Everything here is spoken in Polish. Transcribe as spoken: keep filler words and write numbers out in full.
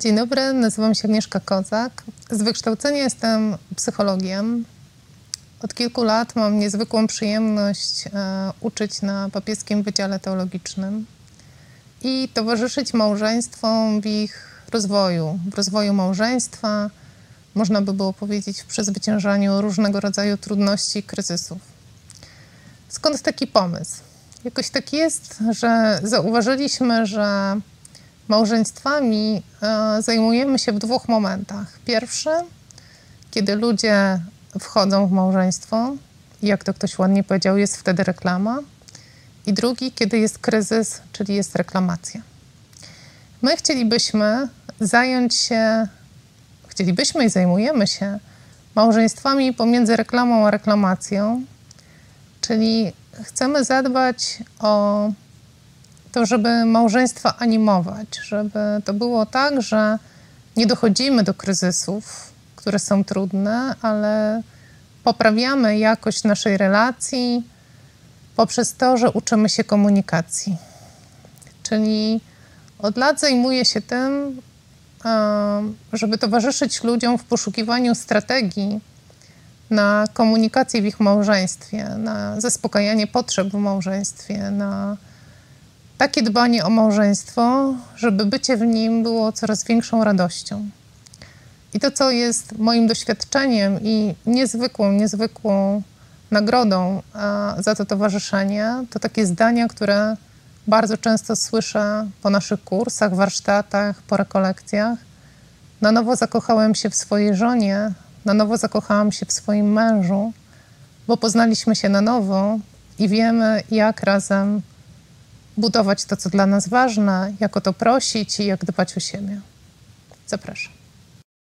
Dzień dobry, nazywam się Agnieszka Kozak. Z wykształcenia jestem psychologiem. Od kilku lat mam niezwykłą przyjemność e, uczyć na Papieskim Wydziale Teologicznym i towarzyszyć małżeństwom w ich rozwoju, w rozwoju małżeństwa, można by było powiedzieć w przezwyciężaniu różnego rodzaju trudności i kryzysów. Skąd taki pomysł? Jakoś tak jest, że zauważyliśmy, że małżeństwami e, zajmujemy się w dwóch momentach. Pierwszy, kiedy ludzie wchodzą w małżeństwo i jak to ktoś ładnie powiedział, jest wtedy reklama. I drugi, kiedy jest kryzys, czyli jest reklamacja. My chcielibyśmy zająć się, chcielibyśmy i zajmujemy się małżeństwami pomiędzy reklamą a reklamacją, czyli chcemy zadbać o to, żeby małżeństwa animować, żeby to było tak, że nie dochodzimy do kryzysów, które są trudne, ale poprawiamy jakość naszej relacji poprzez to, że uczymy się komunikacji. Czyli od lat zajmuję się tym, żeby towarzyszyć ludziom w poszukiwaniu strategii na komunikację w ich małżeństwie, na zaspokajanie potrzeb w małżeństwie, na takie dbanie o małżeństwo, żeby bycie w nim było coraz większą radością. I to, co jest moim doświadczeniem i niezwykłą, niezwykłą nagrodą za to towarzyszenie, to takie zdania, które bardzo często słyszę po naszych kursach, warsztatach, po rekolekcjach. Na nowo zakochałem się w swojej żonie, na nowo zakochałam się w swoim mężu, bo poznaliśmy się na nowo i wiemy, jak razem budować to, co dla nas ważne, jak o to prosić i jak dbać o siebie. Zapraszam.